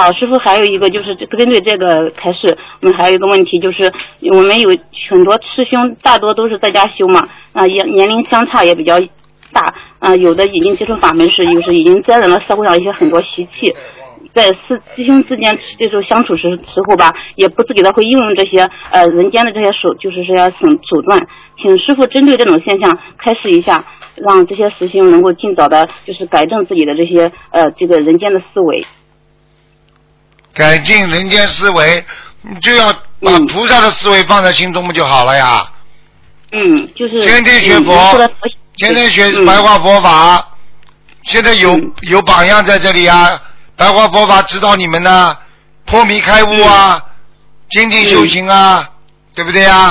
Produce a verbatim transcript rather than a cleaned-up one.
好，师傅还有一个就是针对这个开示，我们还有一个问题就是，我们有很多师兄大多都是在家修嘛，啊、也年龄相差也比较大，啊、呃，有的已经接触法门时，就是已经沾染了社会上一些很多习气，在师师兄之间这种相处时时候吧，也不自觉的会应用这些呃人间的这些手，就是这些手手段，请师傅针对这种现象开示一下，让这些师兄能够尽早的，就是改正自己的这些呃这个人间的思维。 改进人间思维，你就要把菩萨的思维放在心中不就好了呀？ 嗯，就是天天学佛，嗯、天天学白话佛法，嗯、现在有、嗯、有榜样在这里啊，白话佛法指导你们呢，破迷开悟啊，精进修行啊，嗯、对不对呀？